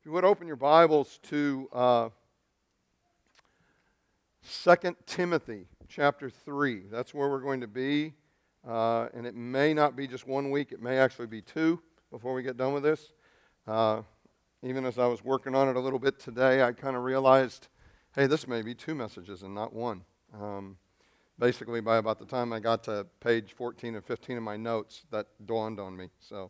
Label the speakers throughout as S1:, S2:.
S1: If you would open your Bibles to 2 Timothy chapter 3. That's where we're going to be. And it may not be just 1 week. It may actually be 2 before we get done with this. Even as I was working on it a little bit today, I kind of realized, hey, this may be 2 messages and not 1. Basically, by about the time I got to page 14 and 15 of my notes, that dawned on me. So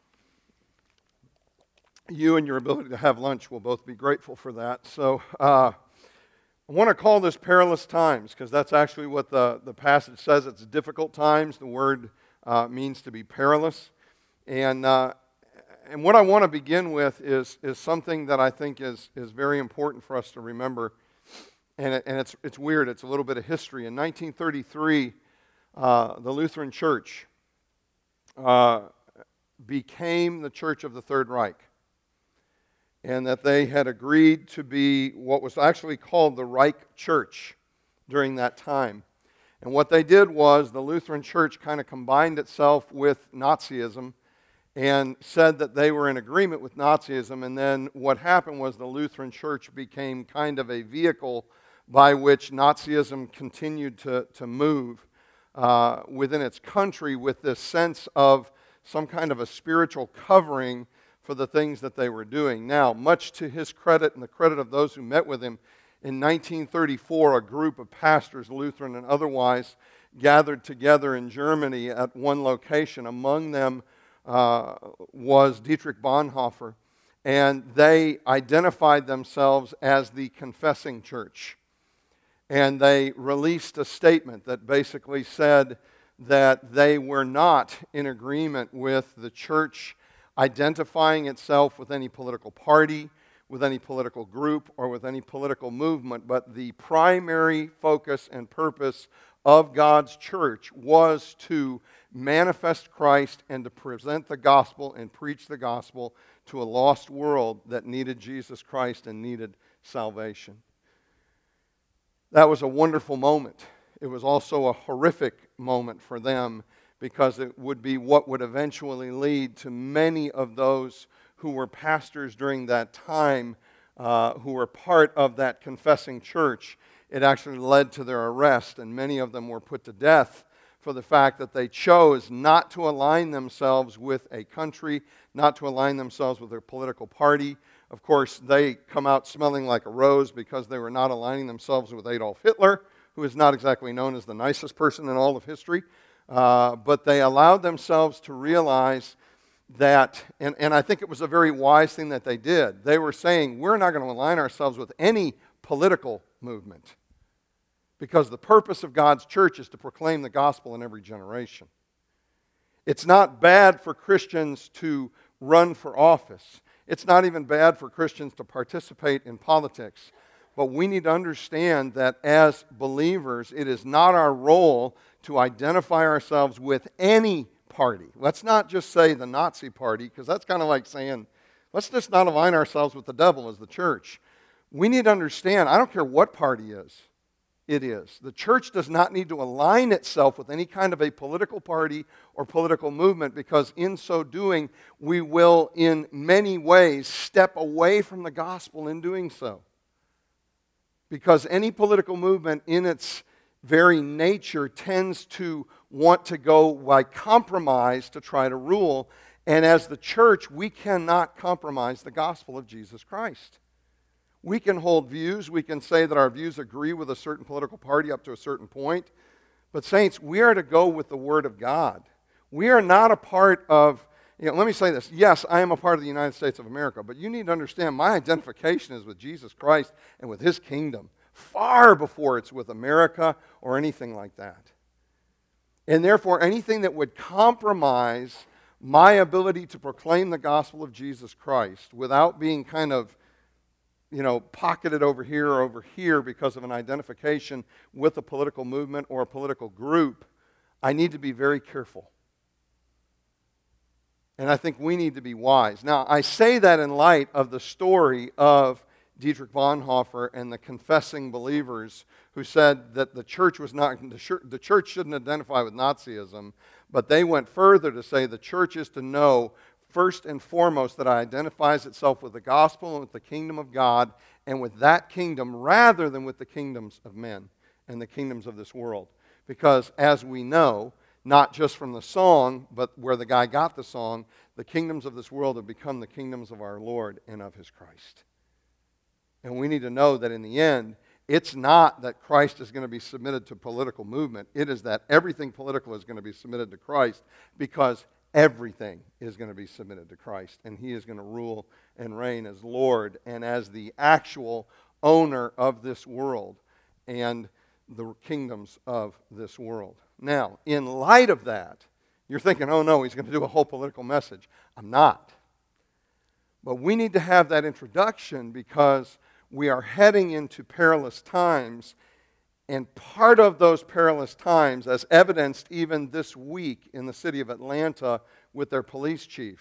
S1: you and your ability to have lunch will both be grateful for that. So I want to call this perilous times because that's actually what the passage says. It's difficult times. The word means to be perilous. And what I want to begin with is something that I think is very important for us to remember. And it's weird. It's a little bit of history. In 1933, the Lutheran Church became the Church of the Third Reich. And that they had agreed to be what was actually called the Reich Church during that time. And what they did was the Lutheran Church kind of combined itself with Nazism and said that they were in agreement with Nazism. And then what happened was the Lutheran Church became kind of a vehicle by which Nazism continued to move within its country with this sense of some kind of a spiritual covering for the things that they were doing. Now, much to his credit and the credit of those who met with him, in 1934, a group of pastors, Lutheran and otherwise, gathered together in Germany at one location. Among them was Dietrich Bonhoeffer, and they identified themselves as the Confessing Church. And they released a statement that basically said that they were not in agreement with the church identifying itself with any political party, with any political group, or with any political movement, but the primary focus and purpose of God's church was to manifest Christ and to present the gospel and preach the gospel to a lost world that needed Jesus Christ and needed salvation. That was a wonderful moment. It was also a horrific moment for them, because it would be what would eventually lead to many of those who were pastors during that time, who were part of that confessing church. It actually led to their arrest, and many of them were put to death for the fact that they chose not to align themselves with a country, not to align themselves with their political party. Of course, they come out smelling like a rose because they were not aligning themselves with Adolf Hitler, who is not exactly known as the nicest person in all of history. But they allowed themselves to realize that, and I think it was a very wise thing that they did. They were saying, we're not going to align ourselves with any political movement, because the purpose of God's church is to proclaim the gospel in every generation. It's not bad for Christians to run for office. It's not even bad for Christians to participate in politics. But we need to understand that as believers, it is not our role to identify ourselves with any party. Let's not just say the Nazi party, because that's kind of like saying, let's just not align ourselves with the devil as the church. We need to understand, I don't care what party it is. The church does not need to align itself with any kind of a political party or political movement, because in so doing, we will in many ways step away from the gospel in doing so. Because any political movement in its very nature tends to want to go by compromise to try to rule. And as the church, we cannot compromise the gospel of Jesus Christ. We can hold views. We can say that our views agree with a certain political party up to a certain point. But saints, we are to go with the Word of God. We are not a part of, let me say this. Yes, I am a part of the United States of America, but you need to understand my identification is with Jesus Christ and with His kingdom, far before it's with America or anything like that. And therefore, anything that would compromise my ability to proclaim the gospel of Jesus Christ without being kind of, pocketed over here or over here because of an identification with a political movement or a political group, I need to be very careful. And I think we need to be wise. Now, I say that in light of the story of Dietrich Bonhoeffer and the confessing believers who said that the church shouldn't identify with Nazism, but they went further to say the church is to know first and foremost that identifies itself with the gospel and with the kingdom of God and with that kingdom rather than with the kingdoms of men and the kingdoms of this world. Because as we know, not just from the song, but where the guy got the song, the kingdoms of this world have become the kingdoms of our Lord and of His Christ. And we need to know that in the end, it's not that Christ is going to be submitted to political movement. It is that everything political is going to be submitted to Christ, because everything is going to be submitted to Christ. And He is going to rule and reign as Lord and as the actual owner of this world and the kingdoms of this world. Now, in light of that, you're thinking, oh no, he's going to do a whole political message. I'm not. But we need to have that introduction because we are heading into perilous times, and part of those perilous times, as evidenced even this week in the city of Atlanta with their police chief,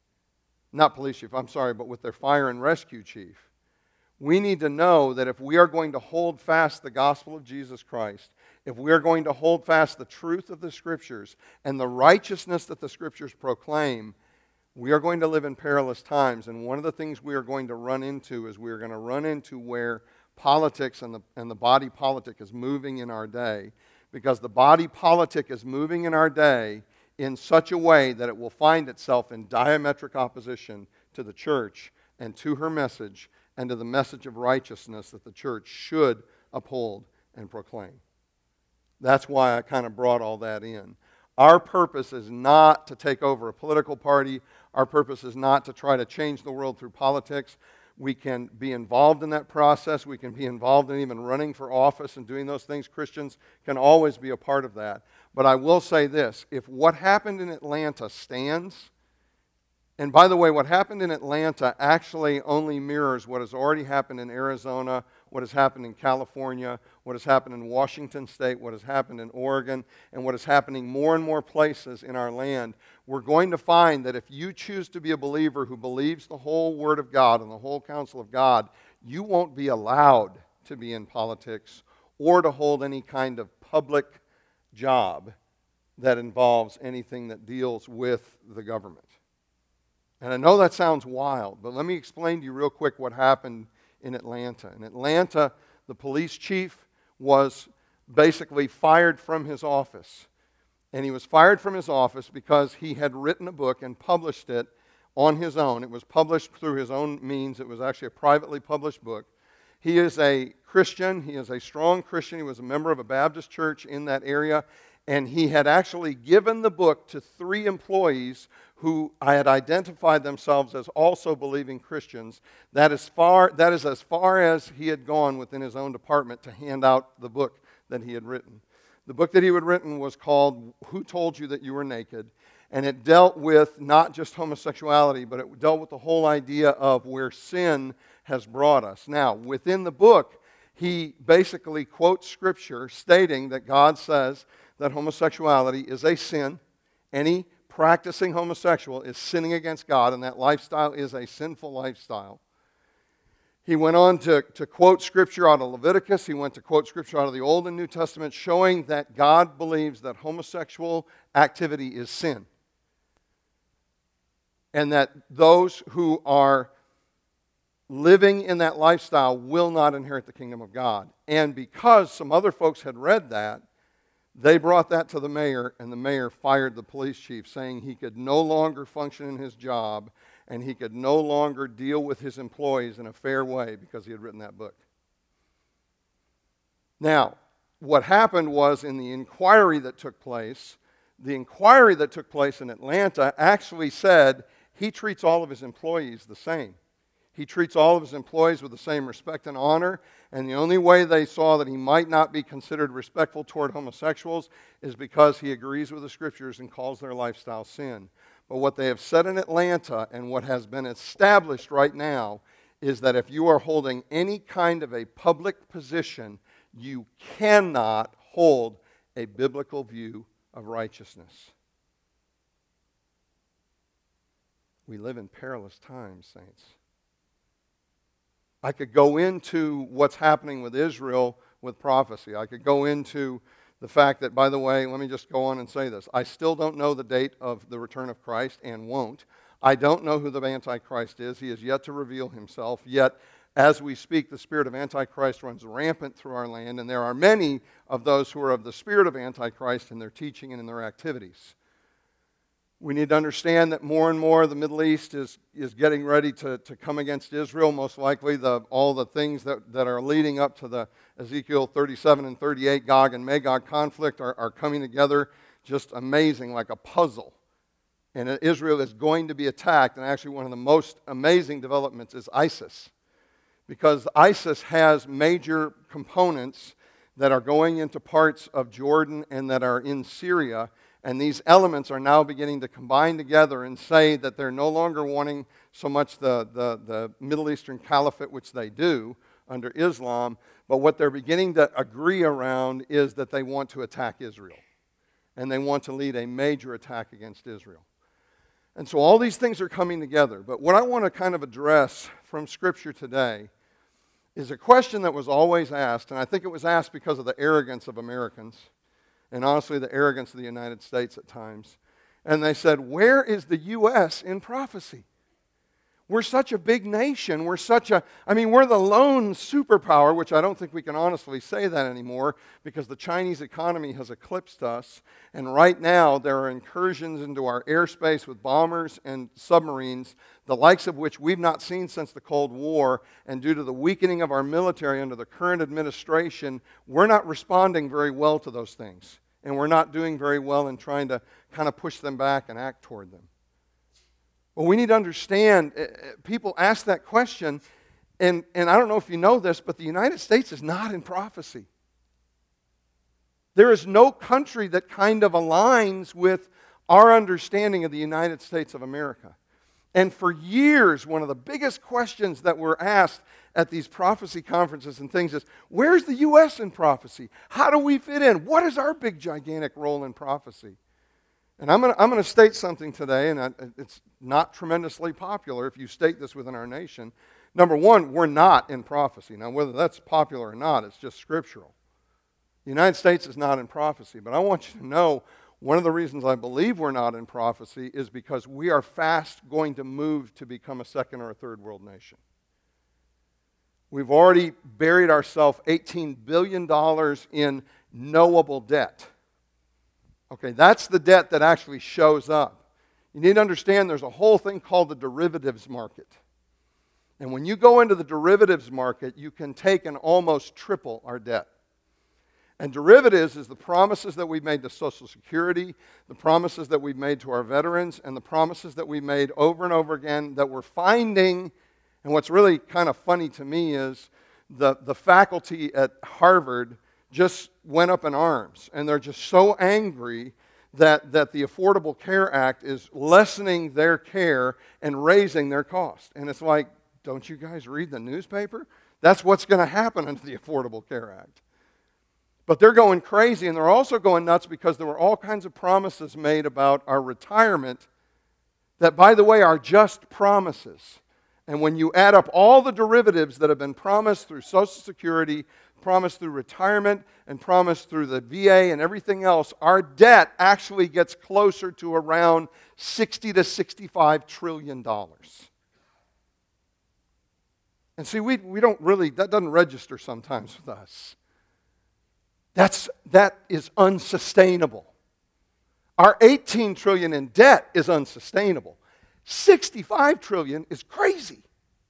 S1: not police chief, I'm sorry, but with their fire and rescue chief, we need to know that if we are going to hold fast the gospel of Jesus Christ, if we are going to hold fast the truth of the Scriptures and the righteousness that the Scriptures proclaim, we are going to live in perilous times. And one of the things we are going to run into is we are going to run into where politics and the body politic is moving in our day. Because the body politic is moving in our day in such a way that it will find itself in diametric opposition to the church and to her message and to the message of righteousness that the church should uphold and proclaim. That's why I kind of brought all that in. Our purpose is not to take over a political party. Our purpose is not to try to change the world through politics. We can be involved in that process. We can be involved in even running for office and doing those things. Christians can always be a part of that. But I will say this, if what happened in Atlanta stands, and by the way, what happened in Atlanta actually only mirrors what has already happened in Arizona, what has happened in California, what has happened in Washington State, what has happened in Oregon, and what is happening more and more places in our land. We're going to find that if you choose to be a believer who believes the whole Word of God and the whole counsel of God, you won't be allowed to be in politics or to hold any kind of public job that involves anything that deals with the government. And I know that sounds wild, but let me explain to you real quick what happened in Atlanta. In Atlanta, the police chief was basically fired from his office. And he was fired from his office because he had written a book and published it on his own. It was published through his own means. It was actually a privately published book. He is a Christian. He is a strong Christian. He was a member of a Baptist church in that area. And he had actually given the book to 3 employees who I had identified themselves as also believing Christians. That is as far as he had gone within his own department to hand out the book that he had written. The book that he had written was called Who Told You That You Were Naked? And it dealt with not just homosexuality, but it dealt with the whole idea of where sin has brought us. Now, within the book, he basically quotes Scripture stating that God says that homosexuality is a sin. Any practicing homosexual is sinning against God, and that lifestyle is a sinful lifestyle. He went on to quote Scripture out of Leviticus. He went to quote Scripture out of the Old and New Testament, showing that God believes that homosexual activity is sin. And that those who are living in that lifestyle will not inherit the kingdom of God. And because some other folks had read that, they brought that to the mayor, and the mayor fired the police chief, saying he could no longer function in his job and he could no longer deal with his employees in a fair way because he had written that book. Now, what happened was in the inquiry that took place in Atlanta actually said he treats all of his employees the same. He treats all of his employees with the same respect and honor, and the only way they saw that he might not be considered respectful toward homosexuals is because he agrees with the Scriptures and calls their lifestyle sin. But what they have said in Atlanta and what has been established right now is that if you are holding any kind of a public position, you cannot hold a biblical view of righteousness. We live in perilous times, saints. I could go into what's happening with Israel with prophecy. I could go into the fact that, by the way, let me just go on and say this. I still don't know the date of the return of Christ and won't. I don't know who the Antichrist is. He has yet to reveal himself. Yet, as we speak, the spirit of Antichrist runs rampant through our land, and there are many of those who are of the spirit of Antichrist in their teaching and in their activities. We need to understand that more and more the Middle East is getting ready to come against Israel. Most likely all the things that are leading up to the Ezekiel 37 and 38 Gog and Magog conflict are coming together just amazing, like a puzzle. And Israel is going to be attacked. And actually one of the most amazing developments is ISIS. Because ISIS has major components that are going into parts of Jordan and that are in Syria. And these elements are now beginning to combine together and say that they're no longer wanting so much the Middle Eastern Caliphate, which they do under Islam, but what they're beginning to agree around is that they want to attack Israel. And they want to lead a major attack against Israel. And so all these things are coming together. But what I want to kind of address from Scripture today is a question that was always asked, and I think it was asked because of the arrogance of Americans, and honestly the arrogance of the United States at times. And they said, where is the U.S. in prophecy? We're such a big nation. We're the lone superpower, which I don't think we can honestly say that anymore because the Chinese economy has eclipsed us. And right now, there are incursions into our airspace with bombers and submarines, the likes of which we've not seen since the Cold War. And due to the weakening of our military under the current administration, we're not responding very well to those things. And we're not doing very well in trying to kind of push them back and act toward them. Well, we need to understand, people ask that question, and I don't know if you know this, but the United States is not in prophecy. There is no country that kind of aligns with our understanding of the United States of America. And for years, one of the biggest questions that were asked at these prophecy conferences and things is, where's the U.S. in prophecy? How do we fit in? What is our big, gigantic role in prophecy? And I'm going to state something today, and it's not tremendously popular if you state this within our nation. Number one, we're not in prophecy. Now, whether that's popular or not, it's just scriptural. The United States is not in prophecy. But I want you to know one of the reasons I believe we're not in prophecy is because we are fast going to move to become a second or a third world nation. We've already buried ourselves $18 billion in knowable debt. Okay, that's the debt that actually shows up. You need to understand there's a whole thing called the derivatives market. And when you go into the derivatives market, you can take and almost triple our debt. And derivatives is the promises that we've made to Social Security, the promises that we've made to our veterans, and the promises that we've made over and over again that we're finding. And what's really kind of funny to me is the faculty at Harvard just went up in arms. And they're just so angry that the Affordable Care Act is lessening their care and raising their cost. And it's like, don't you guys read the newspaper? That's what's going to happen under the Affordable Care Act. But they're going crazy, and they're also going nuts because there were all kinds of promises made about our retirement that, by the way, are just promises. And when you add up all the derivatives that have been promised through Social Security, promised through retirement, and promised through the VA and everything else, our debt actually gets closer to around $60 to $65 trillion. And see, we don't really, that doesn't register sometimes with us. That is unsustainable. Our $18 trillion in debt is unsustainable. $65 trillion is crazy.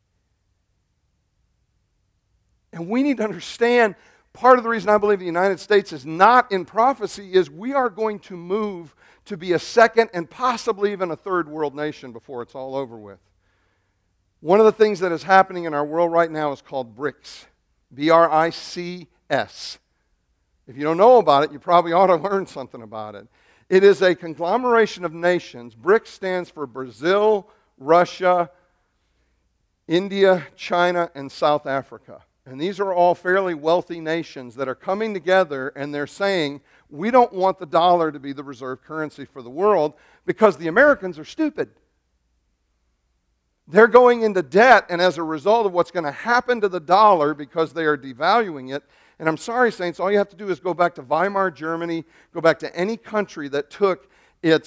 S1: And we need to understand part of the reason I believe the United States is not in prophecy is we are going to move to be a second and possibly even a third world nation before it's all over with. One of the things that is happening in our world right now is called BRICS. B-R-I-C-S. If you don't know about it, you probably ought to learn something about it. It is a conglomeration of nations. BRICS stands for Brazil, Russia, India, China, and South Africa. And these are all fairly wealthy nations that are coming together and they're saying, we don't want the dollar to be the reserve currency for the world because the Americans are stupid. They're going into debt, and as a result of what's going to happen to the dollar because they are devaluing it, and I'm sorry, saints, all you have to do is go back to Weimar Germany, go back to any country that took its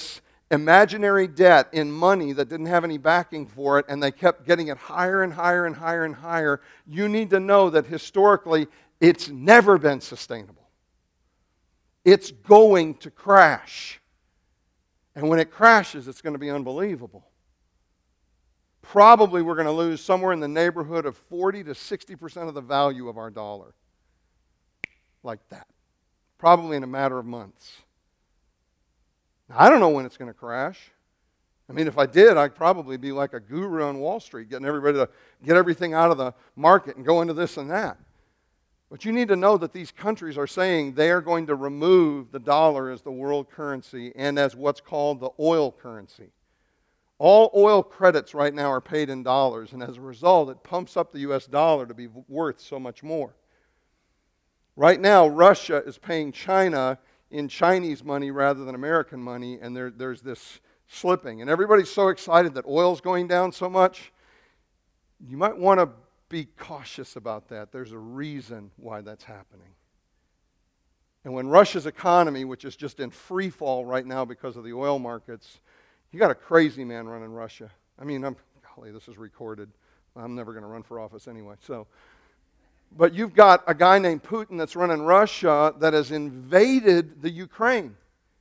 S1: imaginary debt in money that didn't have any backing for it, and they kept getting it higher and higher and higher and higher, you need to know that historically it's never been sustainable. It's going to crash. And when it crashes, it's going to be unbelievable. Probably we're going to lose somewhere in the neighborhood of 40 to 60% of the value of our dollar. Like that. Probably in a matter of months. Now, I don't know when it's going to crash. I mean, if I did, I'd probably be like a guru on Wall Street, getting everybody to get everything out of the market and go into this and that. But you need to know that these countries are saying they are going to remove the dollar as the world currency and as what's called the oil currency. All oil credits right now are paid in dollars, and as a result, it pumps up the U.S. dollar to be worth so much more. Right now, Russia is paying China in Chinese money rather than American money, and there's this slipping. And everybody's so excited that oil's going down so much. You might want to be cautious about that. There's a reason why that's happening. And when Russia's economy, which is just in free fall right now because of the oil markets, you got a crazy man running Russia. I mean, golly, this is recorded. I'm never going to run for office anyway. But you've got a guy named Putin that's running Russia that has invaded the Ukraine.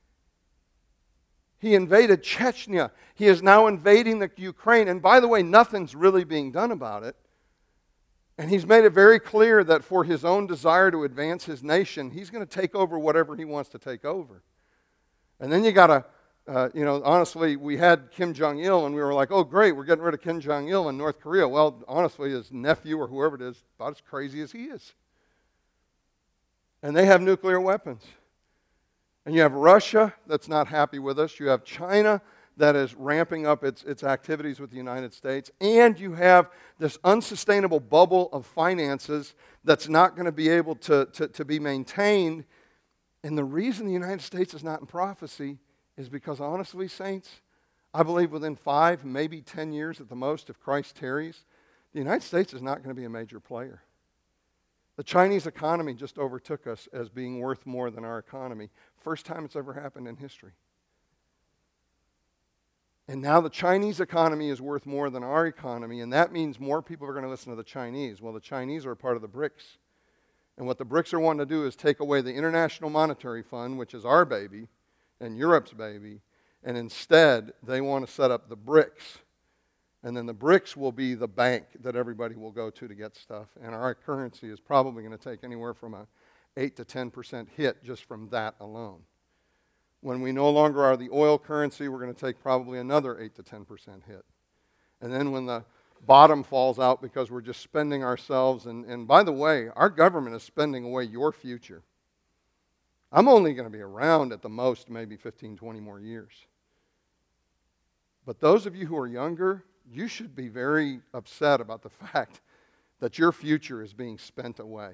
S1: He invaded Chechnya. He is now invading the Ukraine. And by the way, nothing's really being done about it. And he's made it very clear that for his own desire to advance his nation, he's going to take over whatever he wants to take over. And then you got to, honestly, we had Kim Jong-il and we were like, oh, great, we're getting rid of Kim Jong-il in North Korea. Well, honestly, his nephew or whoever it is, about as crazy as he is. And they have nuclear weapons. And you have Russia that's not happy with us. You have China that is ramping up its activities with the United States. And you have this unsustainable bubble of finances that's not going to be able to be maintained. And the reason the United States is not in prophecy is because, honestly, saints, I believe within 5, maybe 10 years at the most, if Christ tarries, the United States is not going to be a major player. The Chinese economy just overtook us as being worth more than our economy. First time it's ever happened in history. And now the Chinese economy is worth more than our economy, and that means more people are going to listen to the Chinese. Well, the Chinese are a part of the BRICS. And what the BRICS are wanting to do is take away the International Monetary Fund, which is our baby, and Europe's baby, and instead they want to set up the BRICS. And then the BRICS will be the bank that everybody will go to get stuff. And our currency is probably going to take anywhere from an 8 to 10% hit just from that alone. When we no longer are the oil currency, we're going to take probably another 8 to 10% hit. And then when the bottom falls out because we're just spending ourselves, and by the way, our government is spending away your future. I'm only going to be around at the most maybe 15, 20 more years. But those of you who are younger, you should be very upset about the fact that your future is being spent away.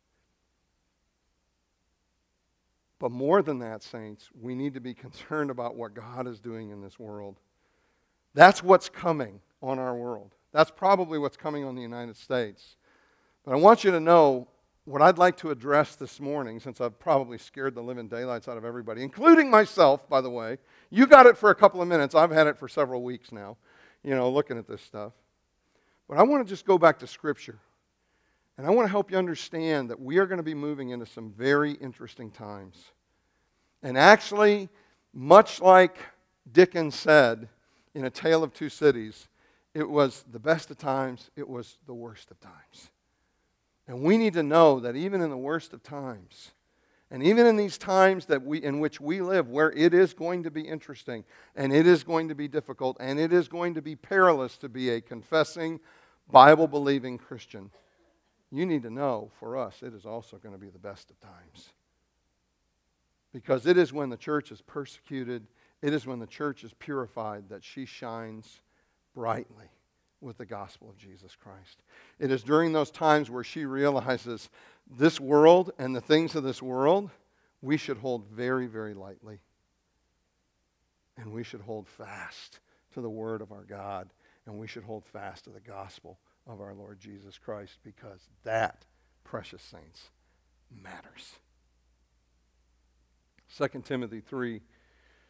S1: But more than that, saints, we need to be concerned about what God is doing in this world. That's what's coming on our world. That's probably what's coming on the United States. But I want you to know what I'd like to address this morning, since I've probably scared the living daylights out of everybody, including myself, by the way. You got it for a couple of minutes. I've had it for several weeks now, looking at this stuff. But I want to just go back to Scripture. And I want to help you understand that we are going to be moving into some very interesting times. And actually, much like Dickens said in A Tale of Two Cities, it was the best of times, it was the worst of times. And we need to know that even in the worst of times, and even in these times in which we live, where it is going to be interesting, and it is going to be difficult, and it is going to be perilous to be a confessing, Bible-believing Christian, you need to know, for us, it is also going to be the best of times. Because it is when the church is persecuted, it is when the church is purified that she shines brightly with the gospel of Jesus Christ. It is during those times where she realizes this world and the things of this world, we should hold very, very lightly. And we should hold fast to the word of our God. And we should hold fast to the gospel of our Lord Jesus Christ, because that, precious saints, matters. 2 Timothy 3,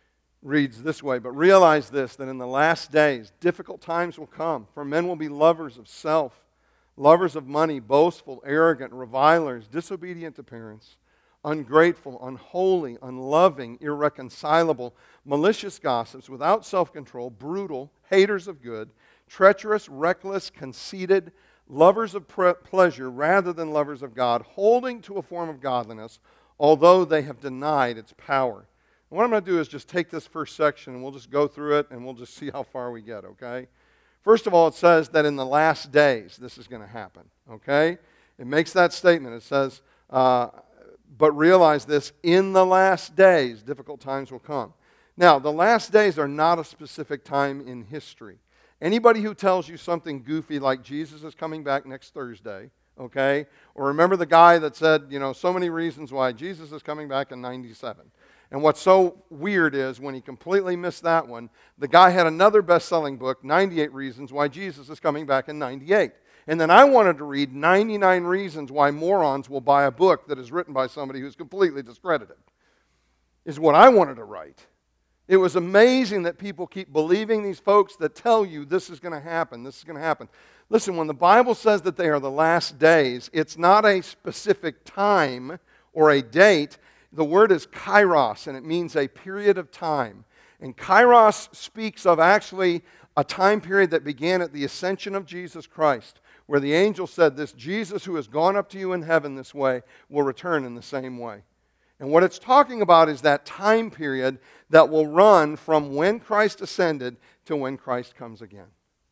S1: reads this way, "But realize this, that in the last days difficult times will come, for men will be lovers of self, lovers of money, boastful, arrogant, revilers, disobedient to parents, ungrateful, unholy, unloving, irreconcilable, malicious gossips, without self-control, brutal, haters of good, treacherous, reckless, conceited, lovers of pleasure rather than lovers of God, holding to a form of godliness, although they have denied its power." And what I'm going to do is just take this first section and we'll just go through it and we'll just see how far we get, okay? First of all, it says that in the last days this is going to happen, okay? It makes that statement. It says, "But realize this, in the last days difficult times will come." Now, the last days are not a specific time in history. Anybody who tells you something goofy like Jesus is coming back next Thursday, okay? Or remember the guy that said, so many reasons why Jesus is coming back in 97. And what's so weird is when he completely missed that one, the guy had another best-selling book, 98 Reasons Why Jesus is Coming Back in 98. And then I wanted to read 99 reasons why morons will buy a book that is written by somebody who's completely discredited, is what I wanted to write. It was amazing that people keep believing these folks that tell you this is going to happen, this is going to happen. Listen, when the Bible says that they are the last days, it's not a specific time or a date. The word is kairos, and it means a period of time. And kairos speaks of actually a time period that began at the ascension of Jesus Christ, where the angel said, "This Jesus who has gone up to you in heaven this way will return in the same way." And what it's talking about is that time period that will run from when Christ ascended to when Christ comes again.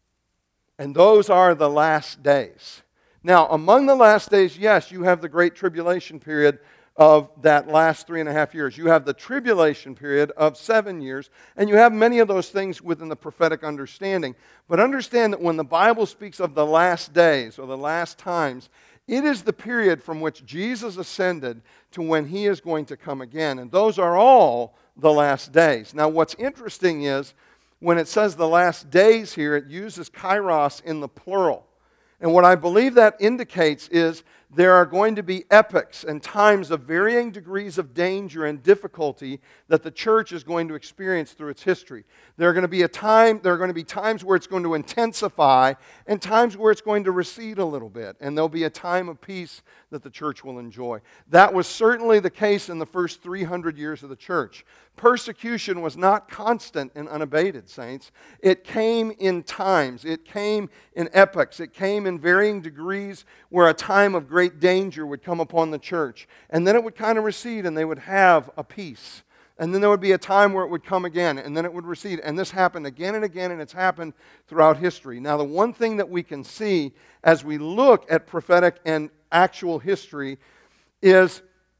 S1: And those are the last days. Now, among the last days, yes, you have the Great Tribulation period of that last 3.5 years. You have the tribulation period of 7 years, and you have many of those things within the prophetic understanding. But understand that when the Bible speaks of the last days or the last times, it is the period from which Jesus ascended to when he is going to come again. And those are all the last days. Now, what's interesting is when it says the last days here, it uses kairos in the plural. And what I believe that indicates is there are going to be epochs and times of varying degrees of danger and difficulty that the church is going to experience through its history. There are going to be times where it's going to intensify and times where it's going to recede a little bit. And there'll be a time of peace that the church will enjoy. That was certainly the case in the first 300 years of the church. Persecution was not constant and unabated, saints. It came in times. It came in epochs. It came in varying degrees where a time of great danger would come upon the church. And then it would kind of recede and they would have a peace. And then there would be a time where it would come again and then it would recede. And this happened again and again, and it's happened throughout history. Now, the one thing that we can see as we look at prophetic and actual history is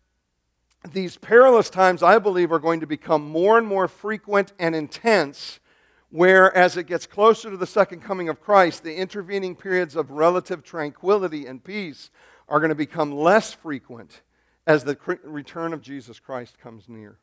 S1: these perilous times, I believe, are going to become more and more frequent and intense, where as it gets closer to the second coming of Christ, the intervening periods of relative tranquility and peace are going to become less frequent as the return of Jesus Christ comes near.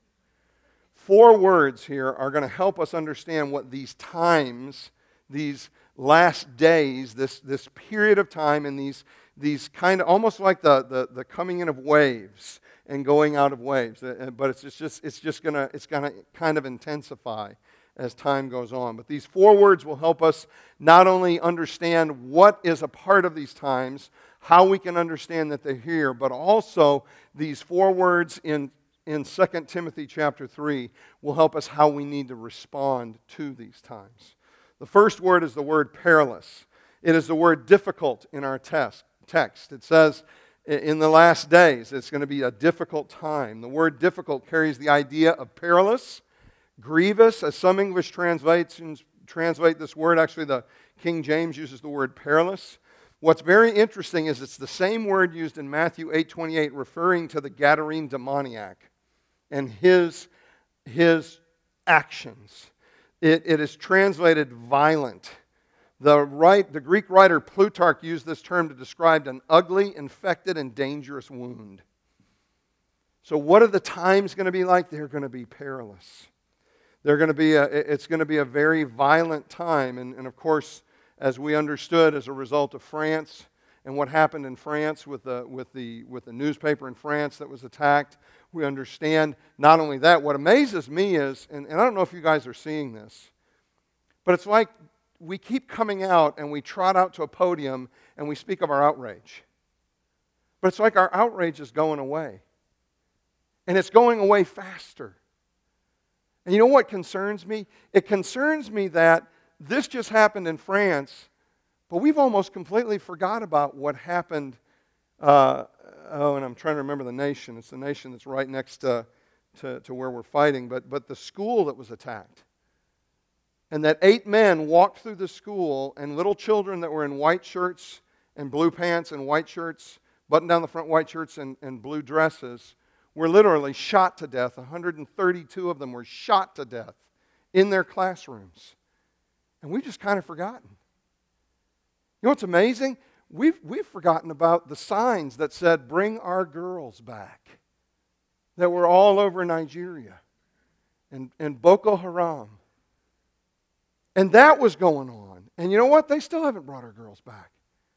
S1: 4 words here are going to help us understand what these times, these last days, this period of time, and these kind of almost like the coming in of waves and going out of waves. But it's going to kind of intensify as time goes on. But these 4 words will help us not only understand what is a part of these times, how we can understand that they're here, but also these 4 words in 2 Timothy chapter 3 will help us how we need to respond to these times. The first word is the word perilous. It is the word difficult in our text. It says in the last days it's going to be a difficult time. The word difficult carries the idea of perilous, grievous, as some English translations translate this word. Actually, the King James uses the word perilous. What's very interesting is it's the same word used in Matthew 8:28 referring to the Gadarene demoniac and his actions. It is translated violent. The Greek writer Plutarch used this term to describe an ugly, infected, and dangerous wound. So what are the times going to be like? They're going to be perilous. It's going to be a very violent time. And of course, as we understood, as a result of France and what happened in France with the newspaper in France that was attacked. We understand not only that, what amazes me is, and I don't know if you guys are seeing this, but it's like we keep coming out and we trot out to a podium and we speak of our outrage. But it's like our outrage is going away. And it's going away faster. And you know what concerns me? It concerns me that this just happened in France, but we've almost completely forgot about what happened. And I'm trying to remember the nation. It's the nation that's right next to where we're fighting. But the school that was attacked. And that 8 men walked through the school, and little children that were in white shirts and blue pants and white shirts, button down the front white shirts and blue dresses, were literally shot to death. 132 of them were shot to death in their classrooms. And we've just kind of forgotten. You know what's amazing? We've forgotten about the signs that said, "Bring our girls back," that were all over Nigeria and Boko Haram. And that was going on. And you know what? They still haven't brought our girls back.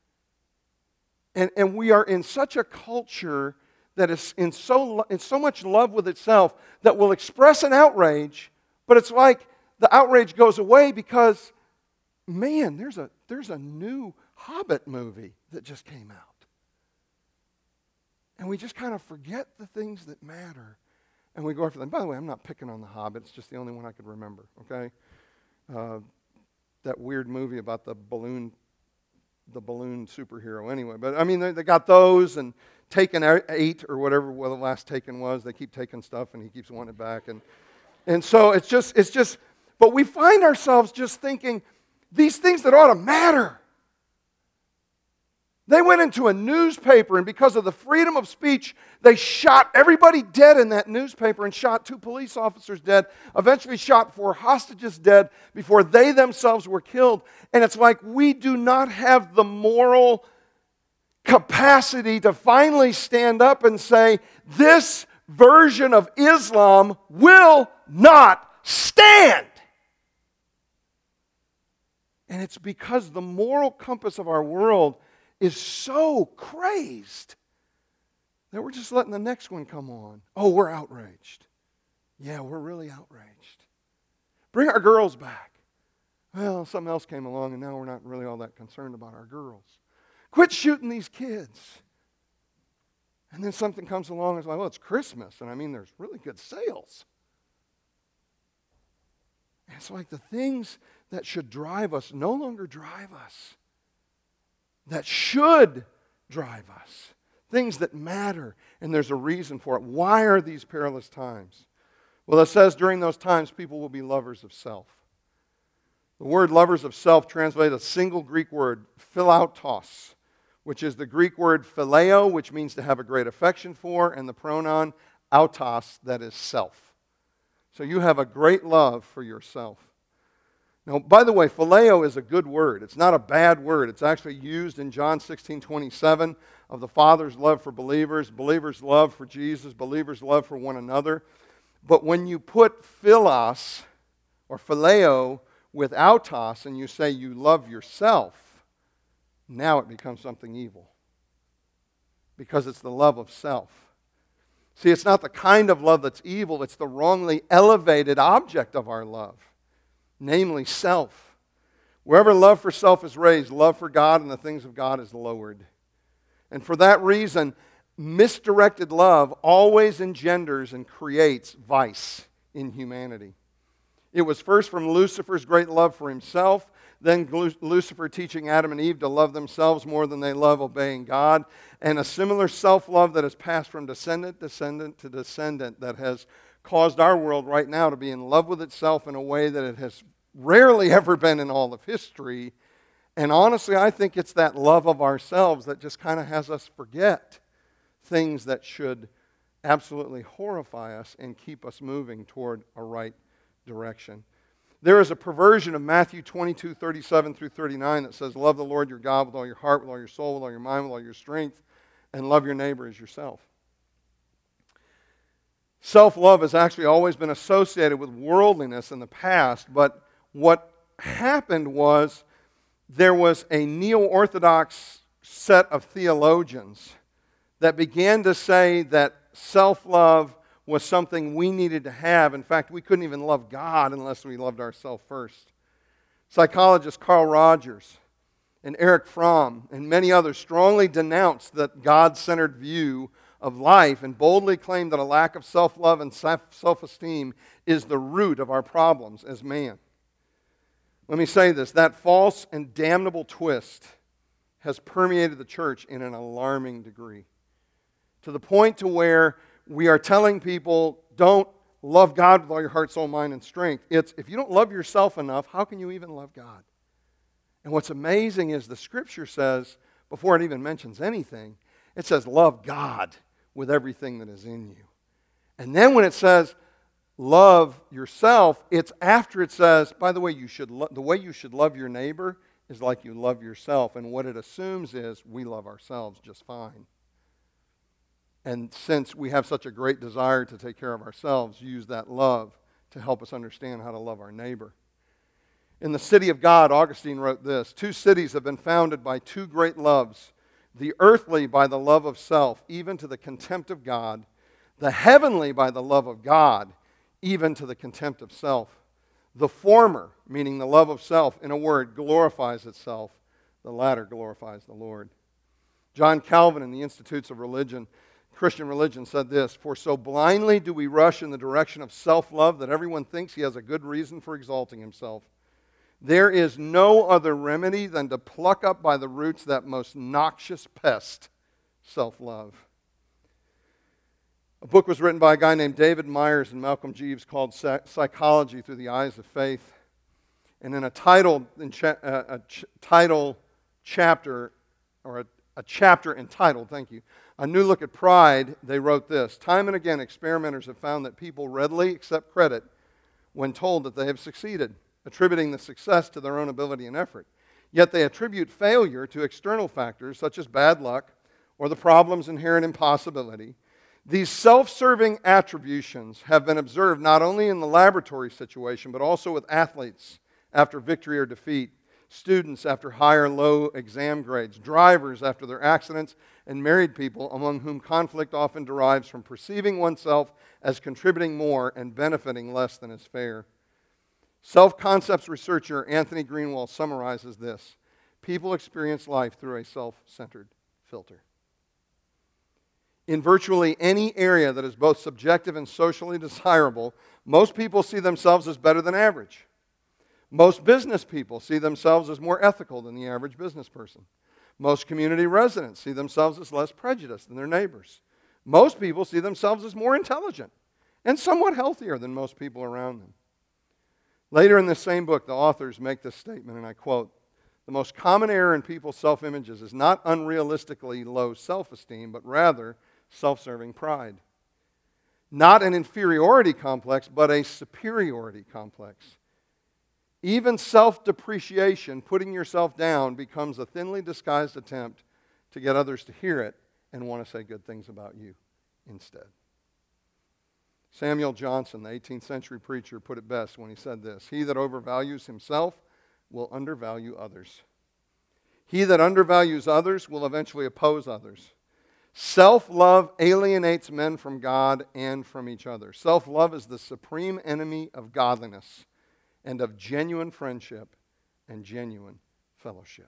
S1: And we are in such a culture that is in so much love with itself that will express an outrage, but it's like the outrage goes away because, man, there's a new Hobbit movie that just came out. And we just kind of forget the things that matter. And we go after them. By the way, I'm not picking on the Hobbit. It's just the only one I could remember, okay? That weird movie about the balloon superhero anyway. But I mean, they got those, and Taken 8 or whatever the last Taken was. They keep taking stuff and he keeps wanting it back. And so it's just, but we find ourselves just thinking, these things that ought to matter. They went into a newspaper, and because of the freedom of speech, they shot everybody dead in that newspaper and shot 2 police officers dead, eventually shot 4 hostages dead before they themselves were killed. And it's like we do not have the moral capacity to finally stand up and say, this version of Islam will not stand. And it's because the moral compass of our world is so crazed that we're just letting the next one come on. Oh, we're outraged. Yeah, we're really outraged. Bring our girls back. Well, something else came along and now we're not really all that concerned about our girls. Quit shooting these kids. And then something comes along and it's like, well, it's Christmas. And I mean, there's really good sales. And it's like the things that should drive us no longer drive us. That should drive us. Things that matter, and there's a reason for it. Why are these perilous times? Well, it says during those times people will be lovers of self. The word lovers of self translates a single Greek word, philautos, which is the Greek word phileo, which means to have a great affection for, and the pronoun autos, that is self. So you have a great love for yourself. Now, by the way, phileo is a good word. It's not a bad word. It's actually used in John 16:27 of the Father's love for believers, believers' love for Jesus, believers' love for one another. But when you put philos or phileo with autos and you say you love yourself, now it becomes something evil. Because it's the love of self. See, it's not the kind of love that's evil. It's the wrongly elevated object of our love. Namely, self. Wherever love for self is raised, love for God and the things of God is lowered. And for that reason, misdirected love always engenders and creates vice in humanity. It was first from Lucifer's great love for himself, then Lucifer teaching Adam and Eve to love themselves more than they love obeying God, and a similar self-love that has passed from descendant to descendant that has caused our world right now to be in love with itself in a way that it has rarely ever been in all of history. And honestly, I think it's that love of ourselves that just kind of has us forget things that should absolutely horrify us and keep us moving toward a right direction. There is a perversion of Matthew 22:37 through 39 that says, love the Lord your God with all your heart, with all your soul, with all your mind, with all your strength, and love your neighbor as yourself. Self-love has actually always been associated with worldliness in the past, but what happened was there was a neo-Orthodox set of theologians that began to say that self-love was something we needed to have. In fact, we couldn't even love God unless we loved ourselves first. Psychologists Carl Rogers and Eric Fromm and many others strongly denounced that God-centered view of life and boldly claimed that a lack of self-love and self-esteem is the root of our problems as man. Let me say this, that false and damnable twist has permeated the church in an alarming degree, to the point to where we are telling people, don't love God with all your heart, soul, mind, and strength. It's, if you don't love yourself enough, how can you even love God? And what's amazing is the Scripture says, before it even mentions anything, it says, love God with everything that is in you. And then when it says, love yourself, it's after it says, by the way, the way you should love your neighbor is like you love yourself. And what it assumes is we love ourselves just fine. And since we have such a great desire to take care of ourselves, use that love to help us understand how to love our neighbor. In The City of God, Augustine wrote this, 2 cities have been founded by 2 great loves, the earthly by the love of self, even to the contempt of God, the heavenly by the love of God, even to the contempt of self. The former, meaning the love of self, in a word, glorifies itself. The latter glorifies the Lord. John Calvin in the Institutes of Religion, Christian Religion, said this, for so blindly do we rush in the direction of self-love that everyone thinks he has a good reason for exalting himself. There is no other remedy than to pluck up by the roots that most noxious pest, self-love. A book was written by a guy named David Myers and Malcolm Jeeves called Psychology Through the Eyes of Faith. And in a chapter entitled, A New Look at Pride, they wrote this, time and again experimenters have found that people readily accept credit when told that they have succeeded, attributing the success to their own ability and effort. Yet they attribute failure to external factors such as bad luck or the problem's inherent impossibility. These self-serving attributions have been observed not only in the laboratory situation, but also with athletes after victory or defeat, students after high or low exam grades, drivers after their accidents, and married people among whom conflict often derives from perceiving oneself as contributing more and benefiting less than is fair. Self-concepts researcher Anthony Greenwald summarizes this. People experience life through a self-centered filter. In virtually any area that is both subjective and socially desirable, most people see themselves as better than average. Most business people see themselves as more ethical than the average business person. Most community residents see themselves as less prejudiced than their neighbors. Most people see themselves as more intelligent and somewhat healthier than most people around them. Later in this same book, the authors make this statement, and I quote, the most common error in people's self-images is not unrealistically low self-esteem, but rather self-serving pride. Not an inferiority complex, but a superiority complex. Even self-depreciation, putting yourself down, becomes a thinly disguised attempt to get others to hear it and want to say good things about you instead. Samuel Johnson, the 18th century preacher, put it best when he said this, he that overvalues himself will undervalue others. He that undervalues others will eventually oppose others. Self-love alienates men from God and from each other. Self-love is the supreme enemy of godliness and of genuine friendship and genuine fellowship.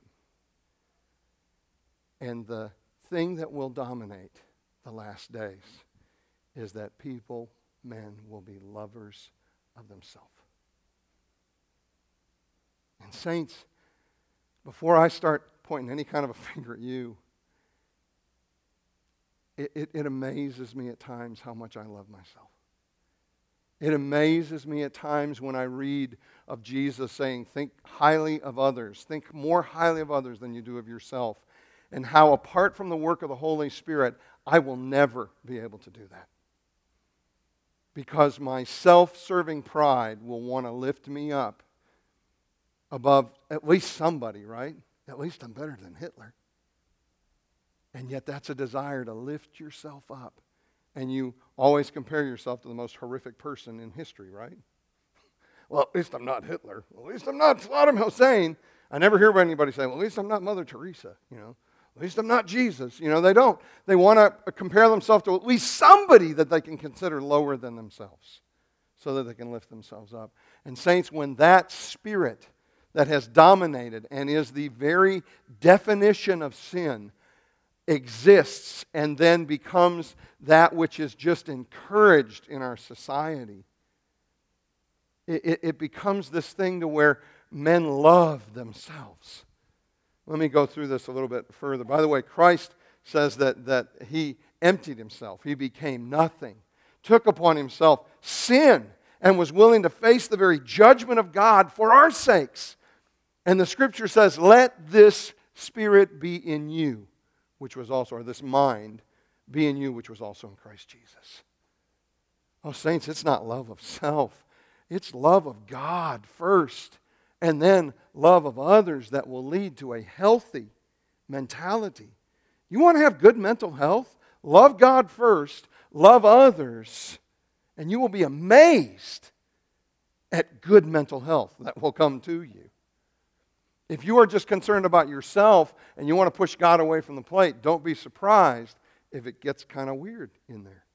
S1: And the thing that will dominate the last days is that men will be lovers of themselves. And saints, before I start pointing any kind of a finger at you, it amazes me at times how much I love myself. It amazes me at times when I read of Jesus saying, think highly of others. Think more highly of others than you do of yourself. And how apart from the work of the Holy Spirit, I will never be able to do that. Because my self-serving pride will want to lift me up above at least somebody, right? At least I'm better than Hitler. And yet that's a desire to lift yourself up. And you always compare yourself to the most horrific person in history, right? Well, at least I'm not Hitler. Well, at least I'm not Saddam Hussein. I never hear anybody say, well, at least I'm not Mother Teresa, At least I'm not Jesus. They don't. They want to compare themselves to at least somebody that they can consider lower than themselves so that they can lift themselves up. And saints, when that spirit that has dominated and is the very definition of sin exists and then becomes that which is just encouraged in our society, it becomes this thing to where men love themselves. Let me go through this a little bit further. By the way, Christ says that He emptied Himself. He became nothing, took upon Himself sin, and was willing to face the very judgment of God for our sakes. And the Scripture says, let this spirit be in you, which was also, or this mind be in you, which was also in Christ Jesus. Oh, saints, it's not love of self. It's love of God first, and then love of others that will lead to a healthy mentality. You want to have good mental health? Love God first, love others, and you will be amazed at good mental health that will come to you. If you are just concerned about yourself and you want to push God away from the plate, don't be surprised if it gets kind of weird in there.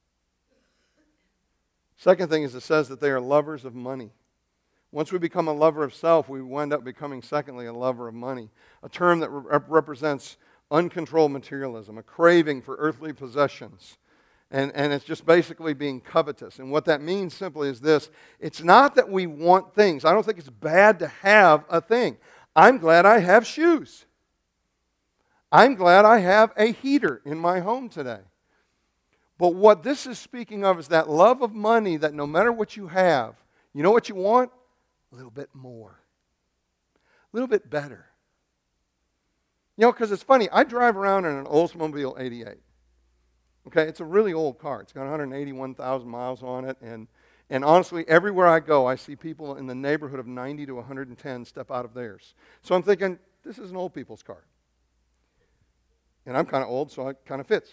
S1: Second thing is it says that they are lovers of money. Once we become a lover of self, we wind up becoming, secondly, a lover of money, a term that represents uncontrolled materialism, a craving for earthly possessions. And it's just basically being covetous. And what that means simply is this: it's not that we want things. I don't think it's bad to have a thing. I'm glad I have shoes. I'm glad I have a heater in my home today. But what this is speaking of is that love of money that no matter what you have, you know what you want? A little bit more. A little bit better. Because it's funny, I drive around in an Oldsmobile 88. Okay, it's a really old car. It's got 181,000 miles on it, and honestly, everywhere I go, I see people in the neighborhood of 90 to 110 step out of theirs. So I'm thinking, this is an old people's car. And I'm kind of old, so it kind of fits.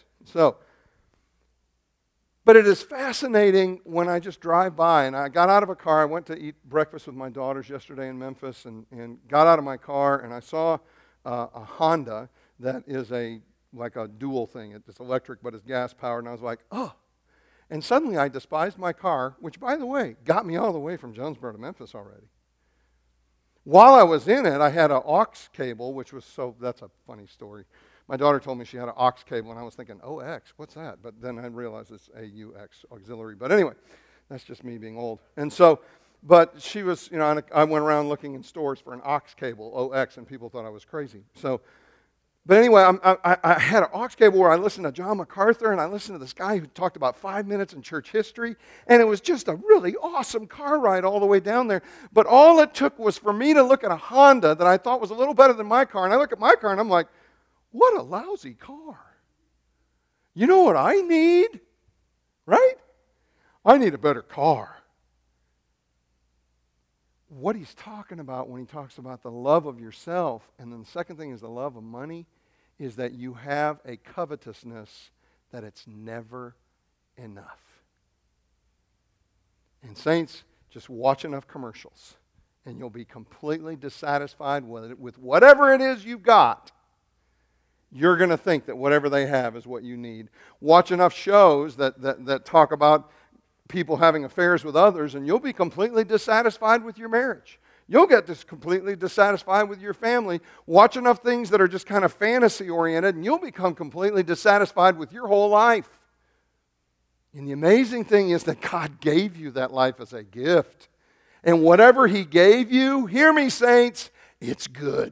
S1: But it is fascinating when I just drive by, and I got out of a car. I went to eat breakfast with my daughters yesterday in Memphis, and got out of my car, and I saw a Honda that is like a dual thing. It's electric, but it's gas-powered, and I was like, oh. And suddenly I despised my car, which, by the way, got me all the way from Jonesboro to Memphis already. While I was in it, I had an aux cable, that's a funny story. My daughter told me she had an aux cable, and I was thinking, OX, what's that? But then I realized it's AUX, auxiliary. But anyway, that's just me being old. And so, but she was, I went around looking in stores for an aux cable, OX, and people thought I was crazy. But anyway, I had an aux cable where I listened to John MacArthur, and I listened to this guy who talked about 5 minutes in church history, and it was just a really awesome car ride all the way down there. But all it took was for me to look at a Honda that I thought was a little better than my car, and I look at my car, and I'm like, what a lousy car. You know what I need? Right? I need a better car. What he's talking about when he talks about the love of yourself, and then the second thing is the love of money, is that you have a covetousness that it's never enough. And saints, just watch enough commercials, and you'll be completely dissatisfied with whatever it is you've got. You're going to think that whatever they have is what you need. Watch enough shows that talk about people having affairs with others, and you'll be completely dissatisfied with your marriage. You'll get completely dissatisfied with your family. Watch enough things that are just kind of fantasy-oriented, and you'll become completely dissatisfied with your whole life. And the amazing thing is that God gave you that life as a gift. And whatever He gave you, hear me, saints, it's good.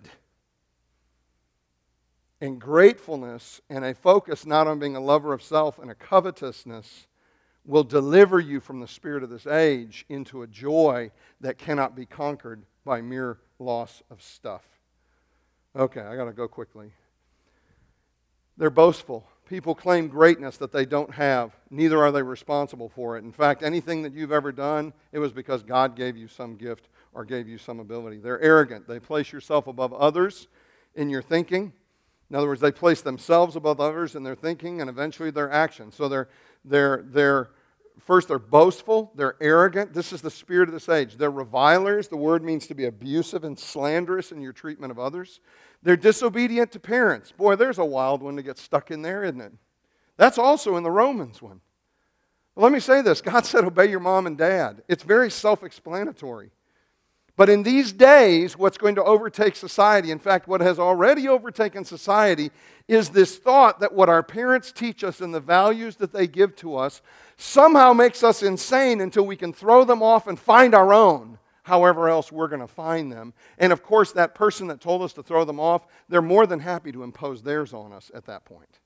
S1: And gratefulness and a focus not on being a lover of self and a covetousness will deliver you from the spirit of this age into a joy that cannot be conquered by mere loss of stuff. Okay, I got to go quickly. They're boastful. People claim greatness that they don't have. Neither are they responsible for it. In fact, anything that you've ever done, it was because God gave you some gift or gave you some ability. They're arrogant. They place yourself above others in your thinking. In other words, they place themselves above others in their thinking and eventually their actions. So they're boastful, they're arrogant. This is the spirit of this age. They're revilers. The word means to be abusive and slanderous in your treatment of others. They're disobedient to parents. Boy, there's a wild one to get stuck in there, isn't it? That's also in the Romans one. Well, let me say this. God said obey your mom and dad. It's very self-explanatory. But in these days, what's going to overtake society, in fact, what has already overtaken society, is this thought that what our parents teach us and the values that they give to us somehow makes us insane until we can throw them off and find our own, however else we're going to find them. And of course, that person that told us to throw them off, they're more than happy to impose theirs on us at that point.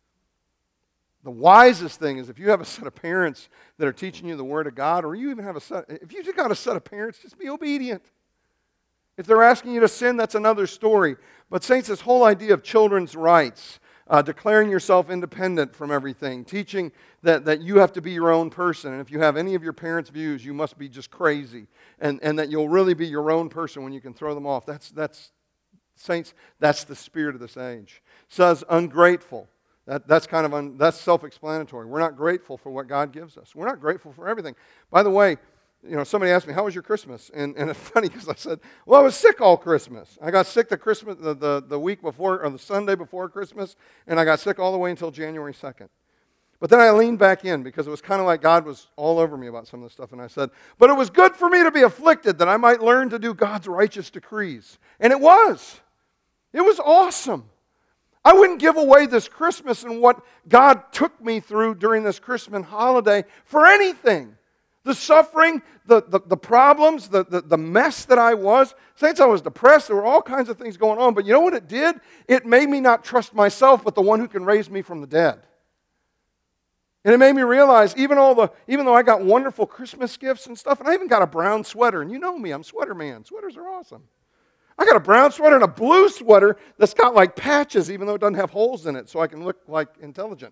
S1: The wisest thing is if you have a set of parents that are teaching you the Word of God, or you even have if you've got a set of parents, just be obedient. If they're asking you to sin, that's another story. But saints, this whole idea of children's rights, declaring yourself independent from everything, teaching that you have to be your own person, and if you have any of your parents' views, you must be just crazy, and that you'll really be your own person when you can throw them off. That's saints, that's the spirit of this age. It says ungrateful. That's that's self-explanatory. We're not grateful for what God gives us. We're not grateful for everything. By the way, somebody asked me, how was your Christmas? And it's funny because I said, well, I was sick all Christmas. I got sick the week before, or the Sunday before Christmas, and I got sick all the way until January 2nd. But then I leaned back in because it was kind of like God was all over me about some of this stuff, and I said, but it was good for me to be afflicted that I might learn to do God's righteous decrees. And it was. It was awesome. I wouldn't give away this Christmas and what God took me through during this Christmas holiday for anything. The suffering, the problems, the mess that I was. Saints, I was depressed. There were all kinds of things going on. But you know what it did? It made me not trust myself, but the one who can raise me from the dead. And it made me realize, even though I got wonderful Christmas gifts and stuff, and I even got a brown sweater. And you know me, I'm sweater man. Sweaters are awesome. I got a brown sweater and a blue sweater that's got like patches, even though it doesn't have holes in it, so I can look like intelligent.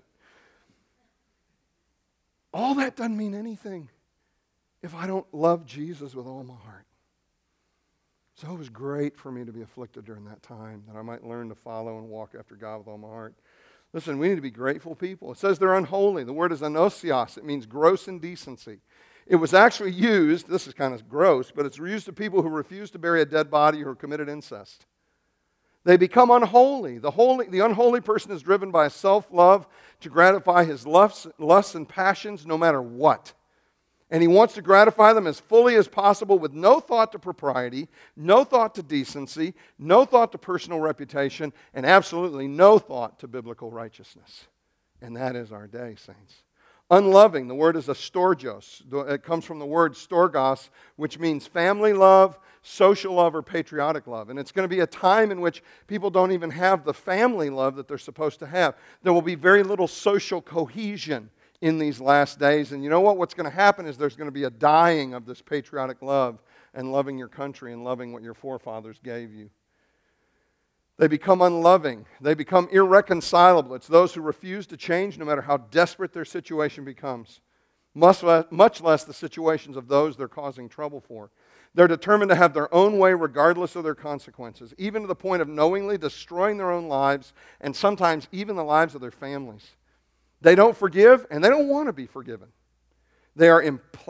S1: All that doesn't mean anything if I don't love Jesus with all my heart. So it was great for me to be afflicted during that time, that I might learn to follow and walk after God with all my heart. Listen, we need to be grateful people. It says they're unholy. The word is anosios. It means gross indecency. It was actually used, this is kind of gross, but it's used to people who refuse to bury a dead body or committed incest. They become unholy. The unholy person is driven by a self-love to gratify his lusts and passions no matter what. And he wants to gratify them as fully as possible with no thought to propriety, no thought to decency, no thought to personal reputation, and absolutely no thought to biblical righteousness. And that is our day, saints. Unloving, the word is astorgos. It comes from the word storgos, which means family love, social love, or patriotic love. And it's going to be a time in which people don't even have the family love that they're supposed to have. There will be very little social cohesion in these last days. And you know what? What's going to happen is there's going to be a dying of this patriotic love and loving your country and loving what your forefathers gave you. They become unloving. They become irreconcilable. It's those who refuse to change no matter how desperate their situation becomes, much less the situations of those they're causing trouble for. They're determined to have their own way regardless of their consequences, even to the point of knowingly destroying their own lives and sometimes even the lives of their families. They don't forgive and they don't want to be forgiven. They are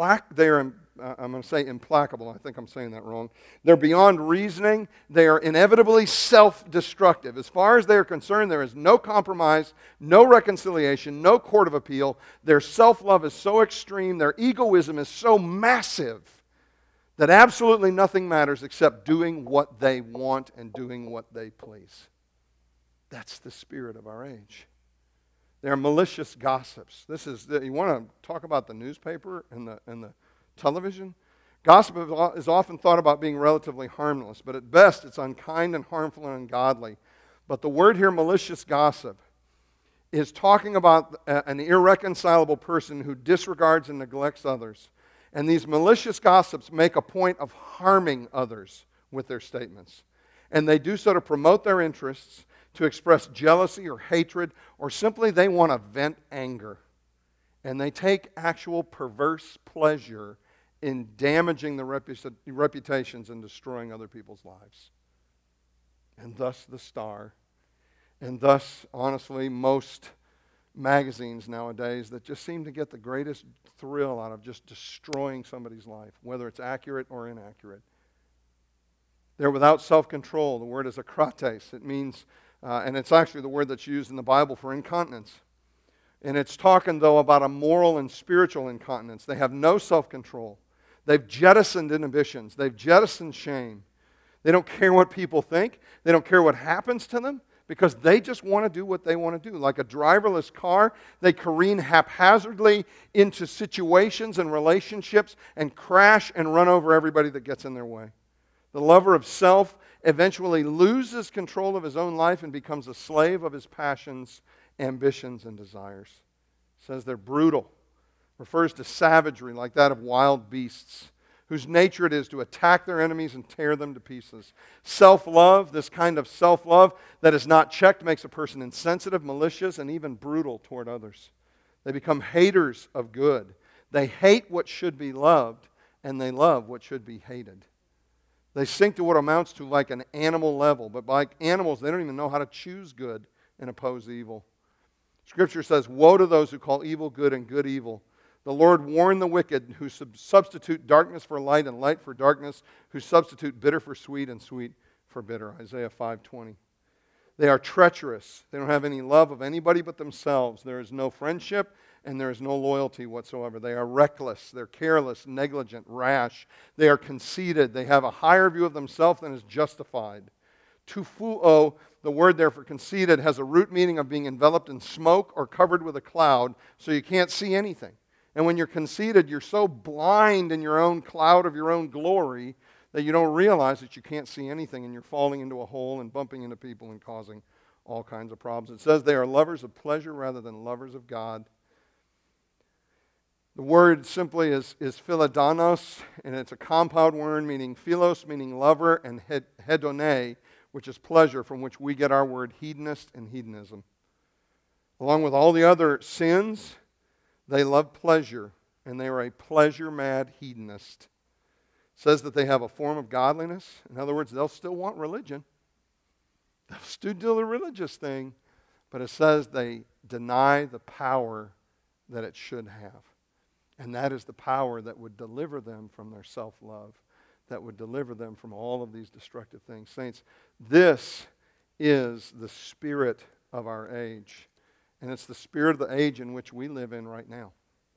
S1: I'm going to say implacable. I think I'm saying that wrong. They're beyond reasoning. They are inevitably self-destructive. As far as they are concerned, there is no compromise, no reconciliation, no court of appeal. Their self-love is so extreme, their egoism is so massive that absolutely nothing matters except doing what they want and doing what they please. That's the spirit of our age. They're malicious gossips. You want to talk about the newspaper and the television? Gossip is often thought about being relatively harmless, but at best it's unkind and harmful and ungodly. But the word here, malicious gossip, is talking about an irreconcilable person who disregards and neglects others. And these malicious gossips make a point of harming others with their statements. And they do so to promote their interests, to express jealousy or hatred, or simply they want to vent anger. And they take actual perverse pleasure in damaging the reputations and destroying other people's lives. And thus the Star, and thus, honestly, most magazines nowadays that just seem to get the greatest thrill out of just destroying somebody's life, whether it's accurate or inaccurate. They're without self-control. The word is akrates. It means, and it's actually the word that's used in the Bible for incontinence. And it's talking, though, about a moral and spiritual incontinence. They have no self-control. They've jettisoned inhibitions. They've jettisoned shame. They don't care what people think. They don't care what happens to them because they just want to do what they want to do. Like a driverless car, they careen haphazardly into situations and relationships and crash and run over everybody that gets in their way. The lover of self eventually loses control of his own life and becomes a slave of his passions, ambitions, and desires. It says they're brutal. Refers to savagery like that of wild beasts, whose nature it is to attack their enemies and tear them to pieces. Self-love, this kind of self-love that is not checked, makes a person insensitive, malicious, and even brutal toward others. They become haters of good. They hate what should be loved, and they love what should be hated. They sink to what amounts to like an animal level, but like animals, they don't even know how to choose good and oppose evil. Scripture says, "Woe to those who call evil good and good evil. The Lord warned the wicked who substitute darkness for light and light for darkness, who substitute bitter for sweet and sweet for bitter." Isaiah 5:20. They are treacherous. They don't have any love of anybody but themselves. There is no friendship and there is no loyalty whatsoever. They are reckless. They're careless, negligent, rash. They are conceited. They have a higher view of themselves than is justified. Tufuo, the word there for conceited, has a root meaning of being enveloped in smoke or covered with a cloud so you can't see anything. And when you're conceited, you're so blind in your own cloud of your own glory that you don't realize that you can't see anything and you're falling into a hole and bumping into people and causing all kinds of problems. It says they are lovers of pleasure rather than lovers of God. The word simply is philodanos, and it's a compound word meaning philos, meaning lover, and hedone, which is pleasure, from which we get our word hedonist and hedonism. Along with all the other sins, they love pleasure, and they are a pleasure-mad hedonist. It says that they have a form of godliness. In other words, they'll still want religion. They'll still do the religious thing, but it says they deny the power that it should have. And that is the power that would deliver them from their self-love, that would deliver them from all of these destructive things. Saints, this is the spirit of our age. And it's the spirit of the age in which we live in right now.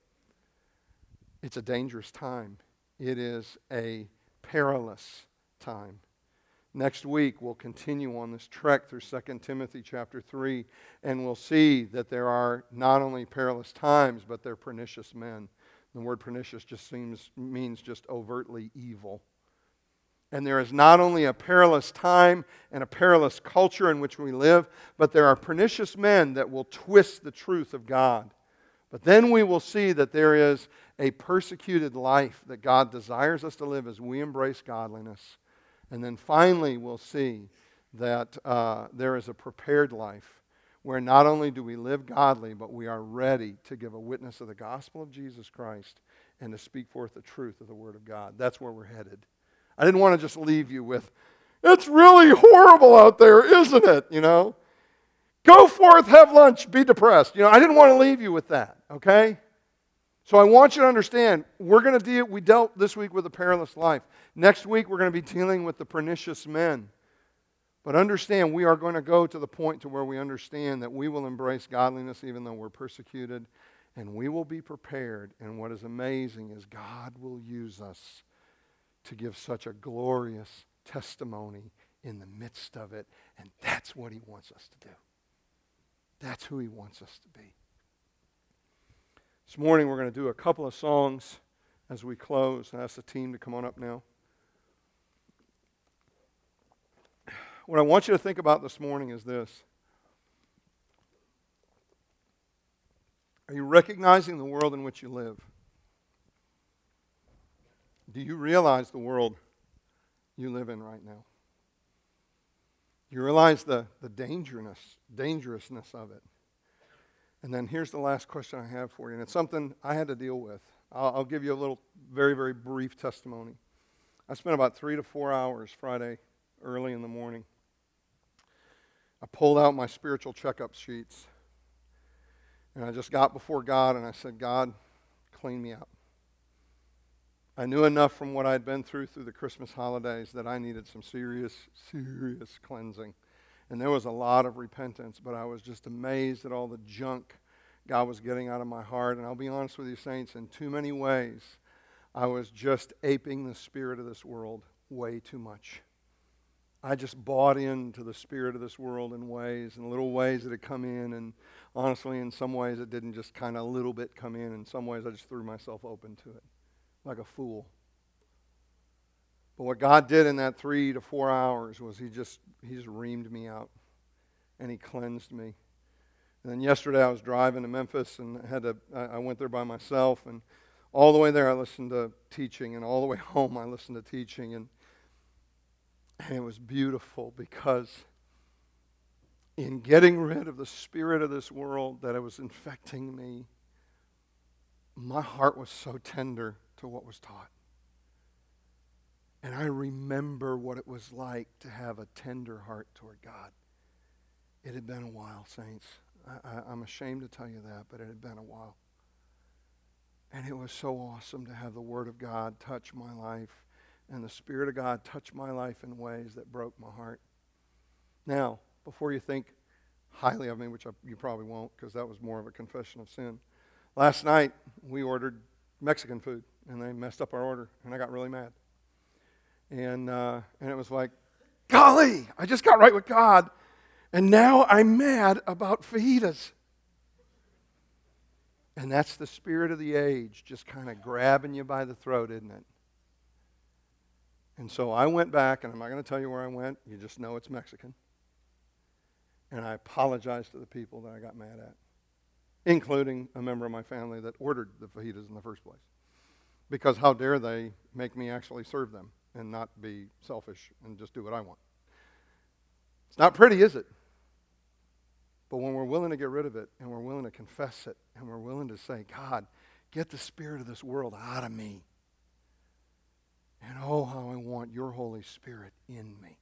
S1: It's a dangerous time. It is a perilous time. Next week, we'll continue on this trek through 2 Timothy chapter 3, and we'll see that there are not only perilous times, but they're pernicious men. The word pernicious just means just overtly evil. And there is not only a perilous time and a perilous culture in which we live, but there are pernicious men that will twist the truth of God. But then we will see that there is a persecuted life that God desires us to live as we embrace godliness. And then finally we'll see that there is a prepared life where not only do we live godly, but we are ready to give a witness of the gospel of Jesus Christ and to speak forth the truth of the Word of God. That's where we're headed. I didn't want to just leave you with, it's really horrible out there, isn't it? You know, go forth, have lunch, be depressed. You know, I didn't want to leave you with that, okay? So I want you to understand, we dealt this week with a perilous life. Next week, we're going to be dealing with the pernicious men. But understand, we are going to go to the point to where we understand that we will embrace godliness even though we're persecuted, and we will be prepared. And what is amazing is God will use us to give such a glorious testimony in the midst of it. And that's what He wants us to do. That's who He wants us to be. This morning we're going to do a couple of songs as we close. I ask the team to come on up now. What I want you to think about this morning is this. Are you recognizing the world in which you live? Do you realize the world you live in right now? Do you realize the dangerousness of it? And then here's the last question I have for you, and it's something I had to deal with. I'll give you a little, very, very brief testimony. I spent about 3 to 4 hours Friday early in the morning. I pulled out my spiritual checkup sheets, and I just got before God, and I said, God, clean me up. I knew enough from what I'd been through the Christmas holidays that I needed some serious, serious cleansing. And there was a lot of repentance, but I was just amazed at all the junk God was getting out of my heart. And I'll be honest with you, saints, in too many ways, I was just aping the spirit of this world way too much. I just bought into the spirit of this world in ways, in little ways that had come in. And honestly, in some ways, it didn't just kind of a little bit come in. In some ways, I just threw myself open to it like a fool. But what God did in that 3 to 4 hours was He just reamed me out, and He cleansed me. And then yesterday I was driving to Memphis, and I went there by myself, and all the way there I listened to teaching, and all the way home I listened to teaching, and it was beautiful because in getting rid of the spirit of this world that it was infecting me, my heart was so tender to what was taught. And I remember what it was like to have a tender heart toward God. It had been a while, saints. I'm ashamed to tell you that, but it had been a while. And it was so awesome to have the Word of God touch my life and the Spirit of God touch my life in ways that broke my heart. Now, before you think highly of me, which you probably won't because that was more of a confession of sin, last night we ordered Mexican food, and they messed up our order, and I got really mad. And it was like, golly, I just got right with God, and now I'm mad about fajitas. And that's the spirit of the age, just kind of grabbing you by the throat, isn't it? And so I went back, and I'm not going to tell you where I went. You just know it's Mexican. And I apologized to the people that I got mad at, including a member of my family that ordered the fajitas in the first place. Because how dare they make me actually serve them and not be selfish and just do what I want. It's not pretty, is it? But when we're willing to get rid of it, and we're willing to confess it, and we're willing to say, God, get the spirit of this world out of me. And oh, how I want your Holy Spirit in me,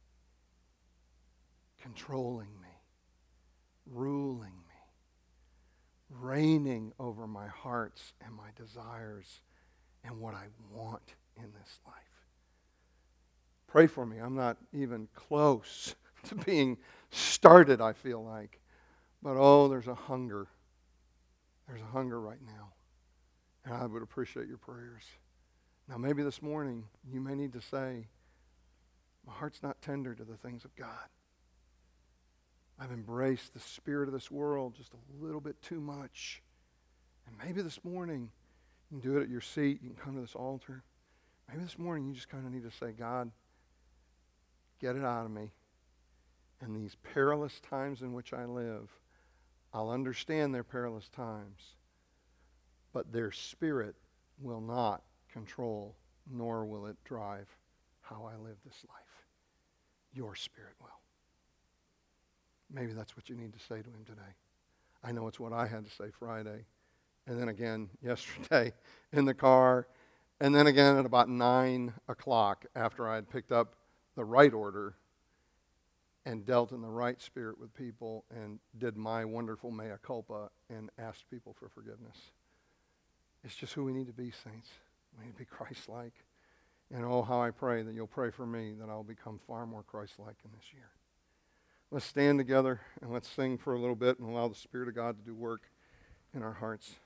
S1: controlling me, ruling me, reigning over my hearts and my desires and what I want in this life. Pray for me. I'm not even close to being started, I feel like. But oh, there's a hunger. There's a hunger right now. And I would appreciate your prayers. Now, maybe this morning you may need to say, my heart's not tender to the things of God. I've embraced the spirit of this world just a little bit too much. And maybe this morning, you can do it at your seat. You can come to this altar. Maybe this morning you just kind of need to say, God, get it out of me. And these perilous times in which I live, I'll understand they're perilous times, but their spirit will not control, nor will it drive how I live this life. Your spirit will. Maybe that's what you need to say to him today. I know it's what I had to say Friday, and then again yesterday in the car, and then again at about 9 o'clock after I had picked up the right order and dealt in the right spirit with people and did my wonderful mea culpa and asked people for forgiveness. It's just who we need to be, saints. We need to be Christ-like. And oh, how I pray that you'll pray for me that I'll become far more Christ-like in this year. Let's stand together and let's sing for a little bit and allow the Spirit of God to do work in our hearts.